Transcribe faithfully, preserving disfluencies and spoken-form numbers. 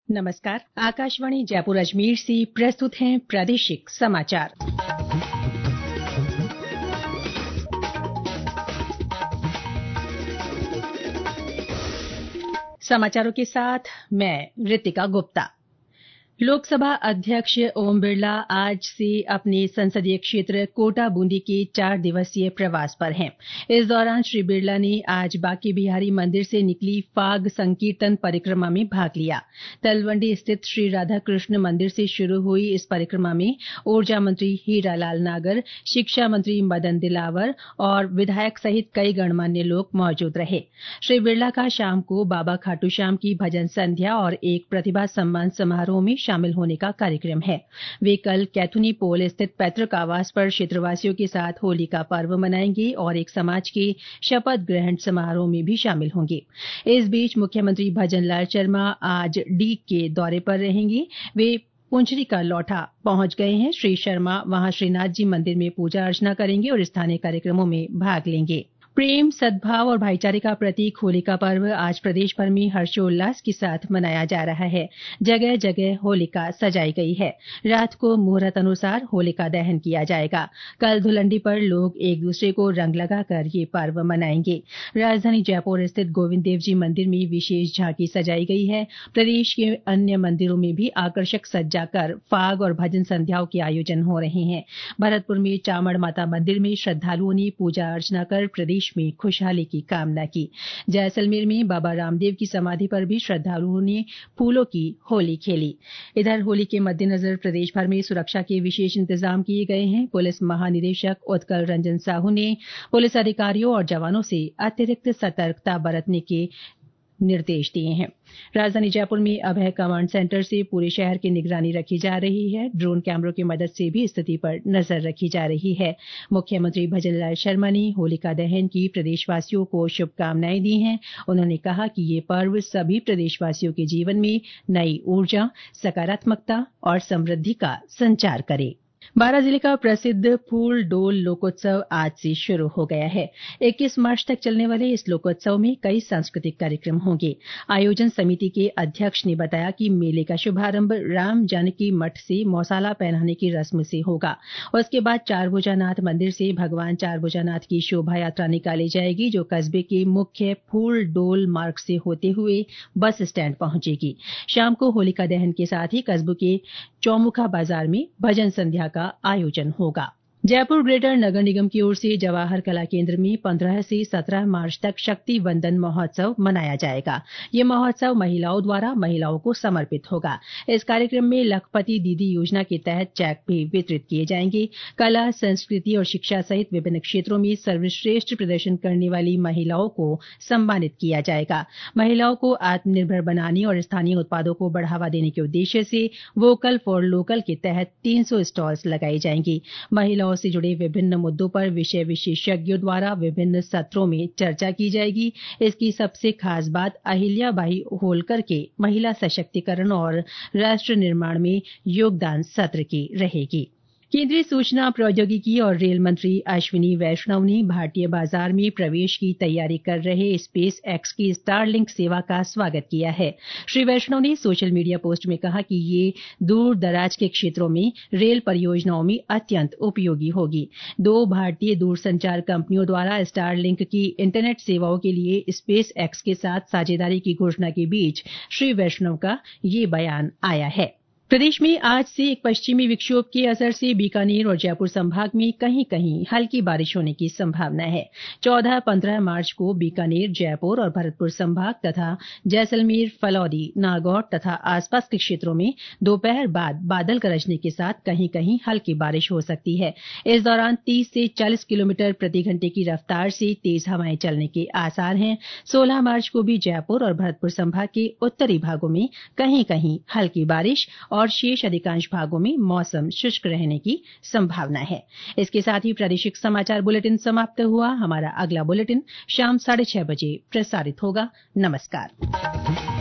नमस्कार। आकाशवाणी जयपुर अजमेर से प्रस्तुत हैं प्रादेशिक समाचार। समाचारों के साथ मैं ऋतिका गुप्ता। लोकसभा अध्यक्ष ओम बिरला आज से अपने संसदीय क्षेत्र कोटा बूंदी के चार दिवसीय प्रवास पर हैं। इस दौरान श्री बिरला ने आज बांके बिहारी मंदिर से निकली फाग संकीर्तन परिक्रमा में भाग लिया। तलवंडी स्थित श्री राधा कृष्ण मंदिर से शुरू हुई इस परिक्रमा में ऊर्जा मंत्री हीरालाल नागर, शिक्षा मंत्री मदन दिलावर और विधायक सहित कई गणमान्य लोग मौजूद रहे। श्री बिरला का शाम को बाबा खाटू श्याम की भजन संध्या और एक प्रतिभा सम्मान समारोह में शामिल होने का कार्यक्रम है। वे कल कैथुनी पोल स्थित पैतृक आवास पर क्षेत्रवासियों के साथ होली का पर्व मनाएंगे और एक समाज के शपथ ग्रहण समारोह में भी शामिल होंगे। इस बीच मुख्यमंत्री भजनलाल शर्मा आज डीग के दौरे पर रहेंगे। वे पुंचरी का लौठा पहुंच गए हैं। श्री शर्मा वहां श्रीनाथ जी मंदिर में पूजा अर्चना करेंगे और स्थानीय कार्यक्रमों में भाग लेंगे। प्रेम, सद्भाव और भाईचारे का प्रतीक होली का पर्व आज प्रदेश भर में हर्षोल्लास के साथ मनाया जा रहा है। जगह जगह होलिका सजाई गई है। रात को मुहूर्त अनुसार होलिका दहन किया जाएगा। कल धुलंडी पर लोग एक दूसरे को रंग लगाकर ये पर्व मनाएंगे। राजधानी जयपुर स्थित गोविंद देव जी मंदिर में विशेष झांकी सजाई गई है। प्रदेश के अन्य मंदिरों में भी आकर्षक सज्जा कर फाग और भजन संध्याओं के आयोजन हो रहे हैं। भरतपुर में चामड़ माता मंदिर में श्रद्धालुओं ने पूजा अर्चना कर प्रदेश में खुशहाली की कामना की। जैसलमेर में बाबा रामदेव की समाधि पर भी श्रद्धालुओं ने फूलों की होली खेली। इधर होली के मद्देनजर प्रदेश भर में सुरक्षा के विशेष इंतजाम किए गए हैं। पुलिस महानिदेशक उत्कल रंजन साहू ने पुलिस अधिकारियों और जवानों से अतिरिक्त सतर्कता बरतने के निर्देश दिए हैं। राजधानी जयपुर में अभय कमांड सेंटर से पूरे शहर की निगरानी रखी जा रही है। ड्रोन कैमरों की मदद से भी स्थिति पर नजर रखी जा रही है। मुख्यमंत्री भजनलाल शर्मा ने होलिका दहन की प्रदेशवासियों को शुभकामनाएं दी हैं। उन्होंने कहा कि ये पर्व सभी प्रदेशवासियों के जीवन में नई ऊर्जा, सकारात्मकता और समृद्धि का संचार करे। बारां जिले का प्रसिद्ध फूल डोल लोकोत्सव आज से शुरू हो गया है। इक्कीस मार्च तक चलने वाले इस लोकोत्सव में कई सांस्कृतिक कार्यक्रम होंगे। आयोजन समिति के अध्यक्ष ने बताया कि मेले का शुभारंभ राम जानकी मठ से मौसाला पहनाने की रस्म से होगा। उसके बाद चारभुजानाथ मंदिर से भगवान चारभुजानाथ की शोभा यात्रा निकाली जाएगी, जो कस्बे के मुख्य फूल डोल मार्ग से होते हुए बस स्टैंड पहुंचेगी। शाम को होलिका दहन के साथ ही कस्बे के चौमुखा बाजार में भजन संध्या का आयोजन होगा। जयपुर ग्रेटर नगर निगम की ओर से जवाहर कला केंद्र में पंद्रह से सत्रह मार्च तक शक्ति वंदन महोत्सव मनाया जाएगा। ये महोत्सव महिलाओं द्वारा महिलाओं को समर्पित होगा। इस कार्यक्रम में लखपति दीदी योजना के तहत चेक भी वितरित किए जाएंगे। कला, संस्कृति और शिक्षा सहित विभिन्न क्षेत्रों में सर्वश्रेष्ठ प्रदर्शन करने वाली महिलाओं को सम्मानित किया जाएगा। महिलाओं को आत्मनिर्भर बनाने और स्थानीय उत्पादों को बढ़ावा देने के उद्देश्य से वोकल फॉर लोकल के तहत तीन सौ स्टॉल्स लगाई जाएंगी। महिलाओं से जुड़े विभिन्न मुद्दों पर विषय विशेषज्ञों द्वारा विभिन्न सत्रों में चर्चा की जाएगी। इसकी सबसे खास बात अहिल्याबाई होलकर के महिला सशक्तिकरण और राष्ट्र निर्माण में योगदान सत्र की रहेगी। केंद्रीय सूचना प्रौद्योगिकी और रेल मंत्री अश्विनी वैष्णव ने भारतीय बाजार में प्रवेश की तैयारी कर रहे स्पेस एक्स की स्टारलिंक सेवा का स्वागत किया है। श्री वैष्णव ने सोशल मीडिया पोस्ट में कहा कि ये दूर दराज के क्षेत्रों में रेल परियोजनाओं में अत्यंत उपयोगी होगी। दो भारतीय दूरसंचार कंपनियों द्वारा स्टारलिंक की इंटरनेट सेवाओं के लिए स्पेस एक्स के साथ साझेदारी की घोषणा के बीच श्री वैष्णव का ये बयान आया है। प्रदेश में आज से एक पश्चिमी विक्षोभ के असर से बीकानेर और जयपुर संभाग में कहीं कहीं हल्की बारिश होने की संभावना है। चौदह पंद्रह मार्च को बीकानेर, जयपुर और भरतपुर संभाग तथा जैसलमेर, फलौदी, नागौर तथा आसपास के क्षेत्रों में दोपहर बाद बादल गरजने के साथ कहीं कहीं हल्की बारिश हो सकती है। इस दौरान तीस से चालीस किलोमीटर प्रति घंटे की रफ्तार से तेज हवाएं चलने के आसार हैं। सोलह मार्च को भी जयपुर और भरतपुर संभाग के उत्तरी भागों में कहीं कहीं हल्की बारिश और शेष अधिकांश भागों में मौसम शुष्क रहने की संभावना है। इसके साथ ही प्रादेशिक समाचार बुलेटिन समाप्त हुआ। हमारा अगला बुलेटिन शाम साढ़े छह बजे प्रसारित होगा। नमस्कार।